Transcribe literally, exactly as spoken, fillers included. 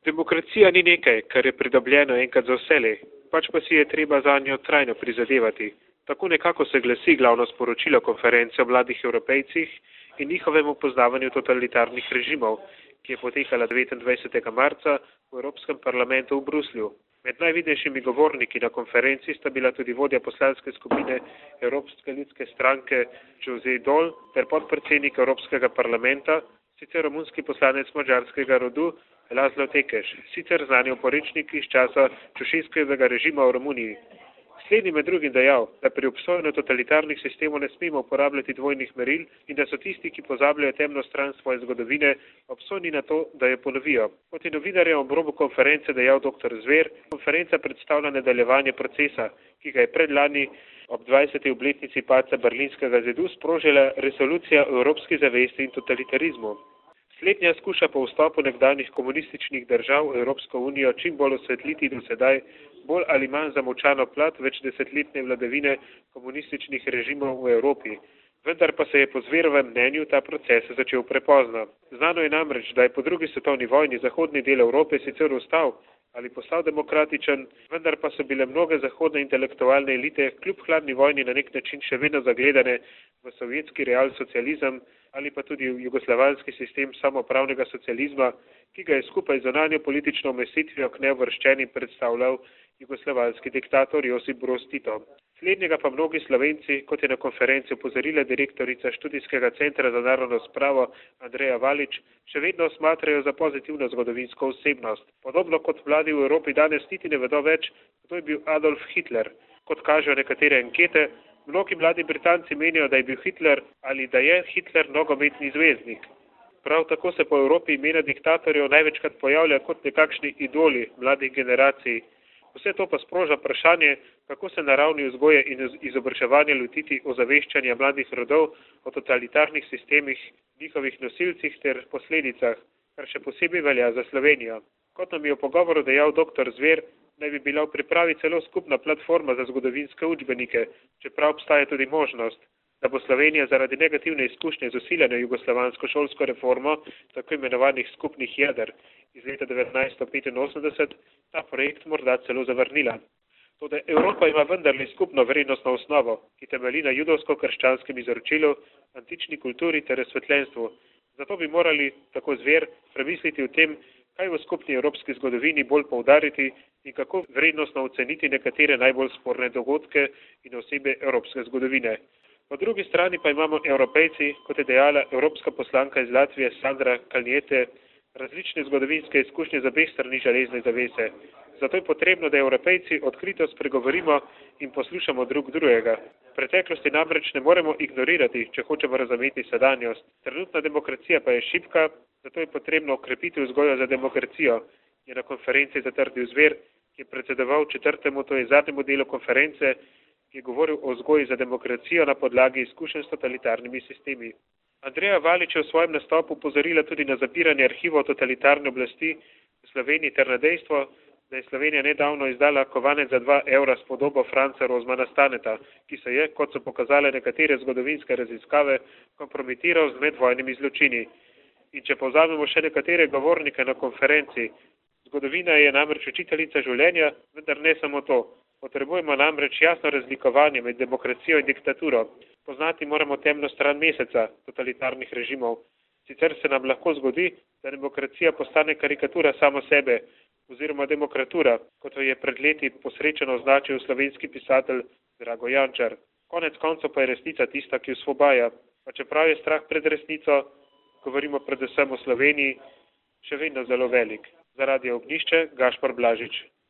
Demokracija ni nekaj, kar je pridobljeno enkrat za vselej, pač pa si je treba za njo trajno prizadevati. Tako nekako se glasi glavno sporočilo konference o mladih Evropejcih in njihovemu poznavanju totalitarnih režimov, ki je potekala devetindvajsetega marca v Evropskem parlamentu v Bruslju. Med najvidnejšimi govorniki na konferenci sta bila tudi vodja poslanske skupine Evropske ljudske stranke José Dol ter podpredsednik Evropskega parlamenta, sicer romunski poslanec madžarskega rodu Laszlo Tőkés, sicer znani oporečnik iz časa Ceausescujevega režima v Romuniji. Slednji med drugim dejal, da pri obsojanju totalitarnih sistemov ne smemo uporabljati dvojnih meril in da so tisti, ki pozabljajo temno stran svoje zgodovine, obsojeni na to, da jo ponovijo. Kot je novinarjem ob robu konference dejal doktor Zver, konferenca predstavlja nadaljevanje procesa, ki ga je predlani ob dvajseti obletnici padca Berlinskega zidu sprožila resolucija o evropski zavesti in totalitarizmu. Slednja skuša po vstopu nekdanjih komunističnih držav v Evropsko unijo čim bolj osvetliti do sedaj bolj ali manj zamolčano plat več desetletne vladavine komunističnih režimov v Evropi. Vendar pa se je po Zverovem mnenju ta proces začel prepozno. Znano je namreč, da je po drugi svetovni vojni zahodni del Evrope sicer ustal ali postal demokratičen, vendar pa so bile mnoge zahodne intelektualne elite kljub hladni vojni na nek način še vedno zagledane v sovjetski realsocializem ali pa tudi v jugoslovanski sistem samoupravnega socializma, ki ga je skupaj z zunanjo politično umestitvijo k neuvrščenim predstavljal jugoslovanski diktator Josip Broz Tito. Slednjega pa mnogi Slovenci, kot je na konferenci opozorila direktorica študijskega centra za narodno spravo Andreja Valič, še vedno smatrajo za pozitivno zgodovinsko osebnost. Podobno kot mladi v Evropi danes niti ne vedo več, kdo je bil Adolf Hitler. Kot kažejo nekatere ankete, mnogi mladi Britanci menijo, da je bil Hitler ali da je Hitler nogometni zvezdnik. Prav tako se po Evropi imena diktatorjev največkrat pojavlja kot nekakšni idoli mladih generacij. Vse to pa sproža vprašanje, kako se na ravni vzgoje in izobraževanja lotiti ozaveščanja mladih rodov o totalitarnih sistemih, njihovih nosilcih ter posledicah, kar še posebej velja za Slovenijo. Kot nam je v pogovoru dejal doktor Zver, naj bi bila v pripravi celo skupna platforma za zgodovinske učbenike, čeprav obstaja tudi možnost, da bo Slovenija zaradi negativne izkušnje z usiljeno jugoslovansko šolsko reformo, tako imenovanih skupnih jeder iz leta devetnajststo petinosemdeset, ta projekt morda celo zavrnila. Toda Evropa ima vendarle skupno vrednostno osnovo, ki temelji na judovsko-krščanskem izročilu, antični kulturi ter razsvetljenstvu. Zato bi morali, tako Zver, premisliti o tem, kaj v skupni evropski zgodovini bolj poudariti in kako vrednostno oceniti nekatere najbolj sporne dogodke in osebe evropske zgodovine. Po drugi strani pa imamo Evropejci, kot je dejala evropska poslanka iz Latvije Sandra Kalniete, različne zgodovinske izkušnje z obeh strani železne zavese. Zato je potrebno, da Evropejci odkrito spregovorimo in poslušamo drug drugega. Preteklosti namreč ne moremo ignorirati, če hočemo razumeti sedanjost. Trenutna demokracija pa je šibka, zato je potrebno okrepiti vzgojo za demokracijo, je na konferenci zatrdil Zver, ki je predsedoval četrtemu, to je zadnjemu delu konference, ki je govoril o vzgoji za demokracijo na podlagi izkušenj s totalitarnimi sistemi. Andreja Valič je v svojem nastopu upozorila tudi na zapiranje arhivov totalitarne oblasti v Sloveniji ter na dejstvo, da je Slovenija nedavno izdala kovanec za dva evra s podobo Franca Rozmana Staneta, ki se je, kot so pokazale nekatere zgodovinske raziskave, kompromitiral z medvojnimi zločini. In če povzamemo še nekatere govornike na konferenci, zgodovina je namreč učiteljica življenja, vendar ne samo to. Potrebujemo namreč jasno razlikovanje med demokracijo in diktaturo. Poznati moramo temno stran meseca totalitarnih režimov. Sicer se nam lahko zgodi, da demokracija postane karikatura samo sebe, oziroma demokratura, kot jo je pred leti posrečeno označil slovenski pisatelj Drago Jančar. Konec koncev pa je resnica tista, ki osvobaja. Pa čeprav je strah pred resnico, govorimo predvsem o Sloveniji, še vedno zelo velik. Za Radio Ognjišče, Gašpar Blažič.